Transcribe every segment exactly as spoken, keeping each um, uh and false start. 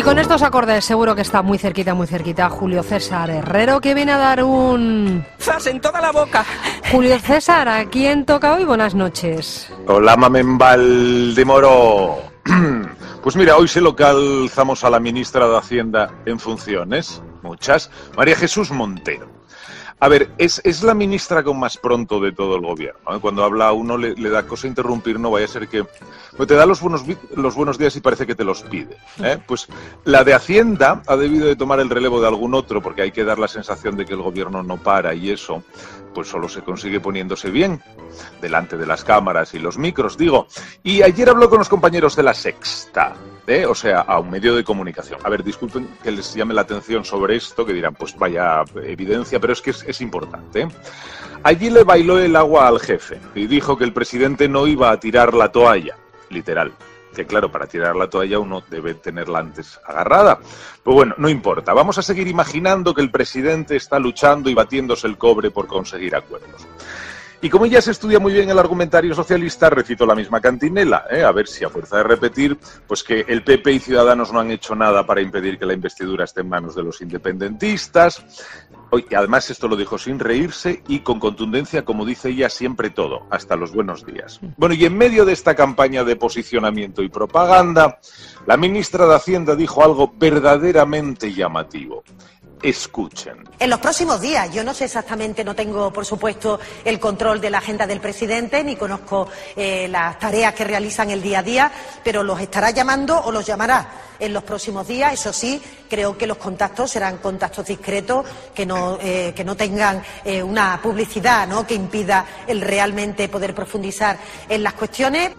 con estos acordes seguro que está muy cerquita, muy cerquita Julio César Herrero, que viene a dar un... ¡zas en toda la boca! Julio César, ¿a quién toca hoy? Buenas noches. Hola, Mamembal de Moro. Pues mira, hoy se lo calzamos a la ministra de Hacienda en funciones, muchas, María Jesús Montero. A ver, es, es la ministra con más pronto de todo el gobierno, ¿eh? Cuando habla a uno le, le da cosa interrumpir, no vaya a ser que... Pues te da los buenos, los buenos días y parece que te los pide, ¿eh? Pues la de Hacienda ha debido de tomar el relevo de algún otro, porque hay que dar la sensación de que el gobierno no para, y eso pues solo se consigue poniéndose bien delante de las cámaras y los micros, digo. Y ayer habló con los compañeros de La Sexta, ¿eh? O sea, a un medio de comunicación. A ver, disculpen que les llame la atención sobre esto, que dirán, pues vaya evidencia, pero es que es, es importante, ¿eh? Allí le bailó el agua al jefe y dijo que el presidente no iba a tirar la toalla, literal. Que claro, para tirar la toalla uno debe tenerla antes agarrada. Pues bueno, no importa. Vamos a seguir imaginando que el presidente está luchando y batiéndose el cobre por conseguir acuerdos. Y como ya se estudia muy bien el argumentario socialista, recito la misma cantinela, ¿eh? A ver si a fuerza de repetir, pues que el P P y Ciudadanos no han hecho nada para impedir que la investidura esté en manos de los independentistas. Y además esto lo dijo sin reírse y con contundencia, como dice ella, siempre todo, hasta los buenos días. Bueno, y en medio de esta campaña de posicionamiento y propaganda, la ministra de Hacienda dijo algo verdaderamente llamativo. Escuchen. En los próximos días, yo no sé exactamente, no tengo, por supuesto, el control de la agenda del presidente, ni conozco eh, las tareas que realizan el día a día, pero los estará llamando o los llamará en los próximos días. Eso sí, creo que los contactos serán contactos discretos, que no, eh, que no tengan eh, una publicidad, ¿no?, que impida el realmente poder profundizar en las cuestiones.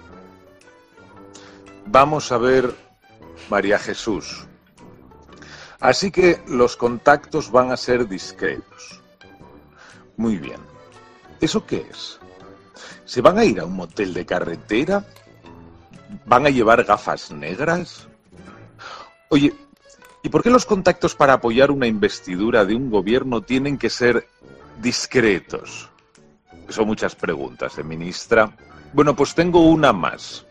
Vamos a ver, María Jesús. Así que los contactos van a ser discretos. Muy bien. ¿Eso qué es? ¿Se van a ir a un motel de carretera? ¿Van a llevar gafas negras? Oye, ¿y por qué los contactos para apoyar una investidura de un gobierno tienen que ser discretos? Son muchas preguntas, ¿eh, ministra? Bueno, pues tengo una más.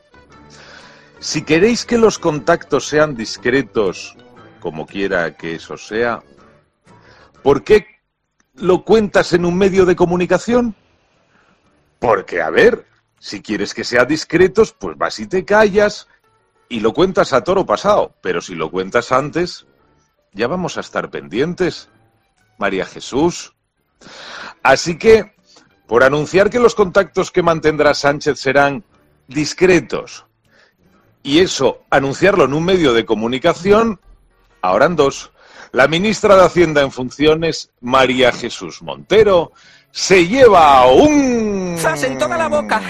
Si queréis que los contactos sean discretos, como quiera que eso sea, ¿por qué lo cuentas en un medio de comunicación? Porque, a ver, si quieres que sea discretos, pues vas y te callas y lo cuentas a toro pasado. Pero si lo cuentas antes, ya vamos a estar pendientes, María Jesús. Así que, por anunciar que los contactos que mantendrá Sánchez serán discretos, y eso, anunciarlo en un medio de comunicación, ahora en dos, la ministra de Hacienda en funciones, María Jesús Montero, se lleva un... ¡zas en toda la boca!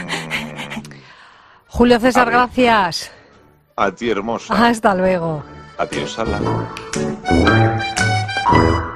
Julio César, gracias. A ti, hermosa. Hasta luego. Adiós, Ala.